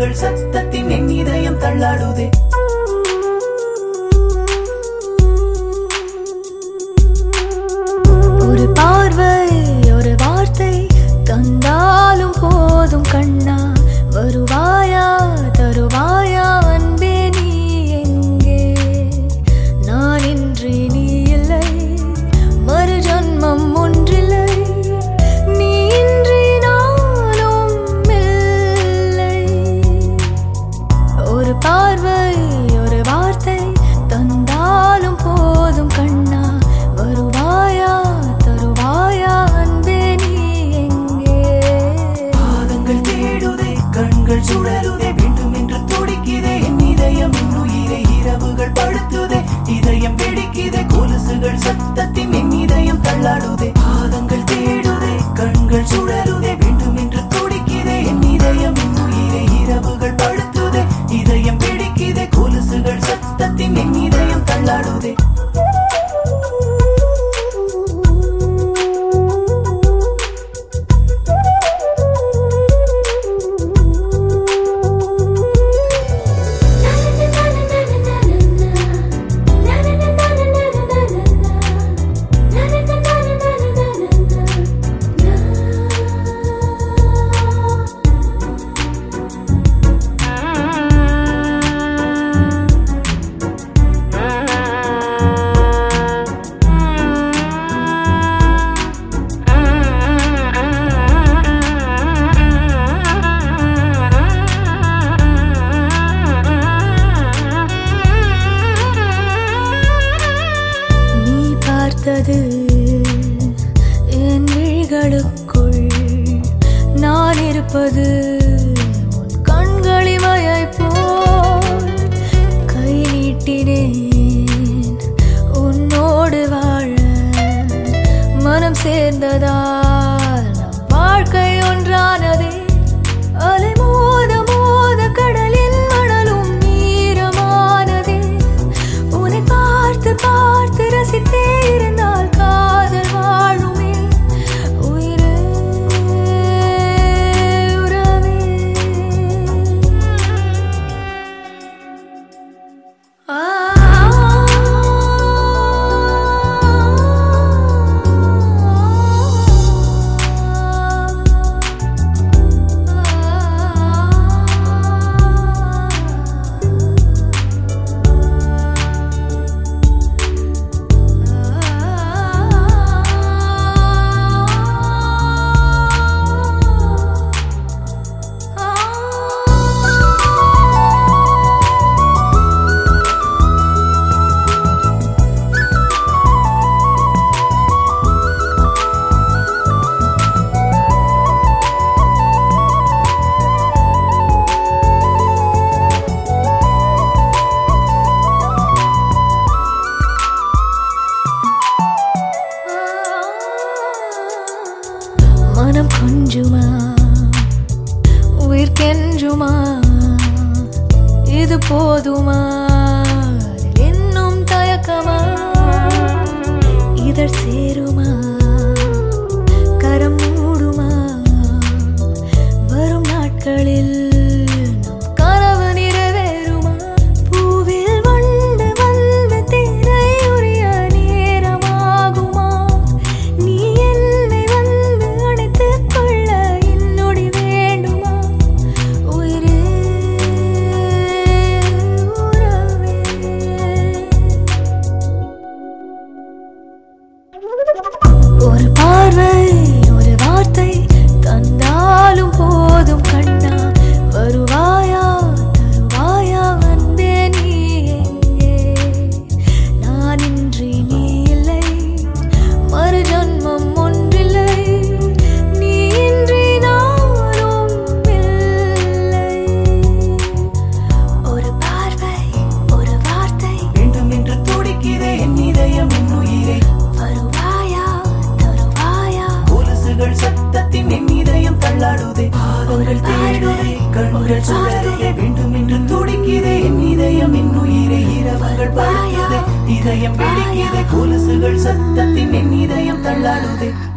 கொலுசுகள் சத்தத்தின் என் இதயம் தள்ளாடுதே. ஒரு பார்வை ஒரு வார்த்தை தந்தாலும் போதும் கண்ணா, வருவாயா தருவாயா அன்பே நீ எங்கே? நான் இன்றி நீ இல்லை, மறு ஜன்மம் ஒன்றில்லை, நீ இன்றி நானும் இல்லை. ஒரு பார்வை ஒரு வார்த்தை தந்தாலும் போதும் கண்ணா, வருவாயா தருவாயா அன்பே நீ எங்கே? பாதங்கள் தேடுதே, கண்கள் சுடருதே, வேண்டும் என்று துடிக்குதே என் இதயம், என் உயிரை இரவுகள் படுத்துதே, இதயம் வெடிக்குதே, கொலுசுகள் சத்தத்தின் என் இதயம் தள்ளாடுதே. பாதங்கள் தேடுதே, கண்கள் சுடருதே, வேண்டும் என்று துடிக்குதே என் இதயம், என் உயிரை இரவுகள் படுத்துதே, இதயம் வெடிக்குதே, கொலுசுகள் சத்தத்தின் என் இதயம் தள்ளாடுதே. என் விழிகளுக்குள் நான் இருப்பது உன் கண்களிமையை போல், கை நீட்டினேன் உன்னோடு வாழ, மனம் சேர்ந்ததால் நம் வாழ்க்கை ஒன்றானதே. அலை மோத மோத கடலின் மணலும் ஈரமானதே, உன்னை பார்த்து பார்த்து ரசித்தே இருந்தால் காதல் வாழுமே. உயிரே உறவே மனம் கொஞ்சுமா உயிர் கெஞ்சுமா, இது போதுமா இன்னும் தயக்கமா? இதழ் சேருமா கரம் மூடுமா, வரும் நாட்களில் நம் கனவு நிறைவேறுமா? பூவில் வண்டு வந்து தேரை உரிய நேரமாகுமா? நீ என்னை வந்து அணைத்துக் கொள்ள இன்னொடி வேண்டுமா? உயிரே உறவே ஒரு பார்வை ஒரு வார்த்தை தந்தாலும் போதும் கண்ணா, வருவாயா தருவாயா அன்பே நீ எங்கே? நான் இன்றி நீ இல்லை, மறு ஜன்மம் ஒன்றில்லை, நீ இன்றி நானும் இல்லை. ஒரு பார்வை ஒரு வார்த்தை வேண்டும் என்று துடிக்குதே என் இதயம், என் உயிரை வருவாயா தருவாயா, கொலுசுகள் சத்தத்தின் என் இதயம் தள்ளாடுதே. பாதங்கள் தேடுதே, கண்கள் சுடருதே, வேண்டும் என்று துடிக்குதே என் இதயம், என் உயிரை இரவுகள் படுத்துதே, இதயம் வெடிக்குதே, கொலுசுகள் சத்தத்தின் என் இதயம் தள்ளாடுதே.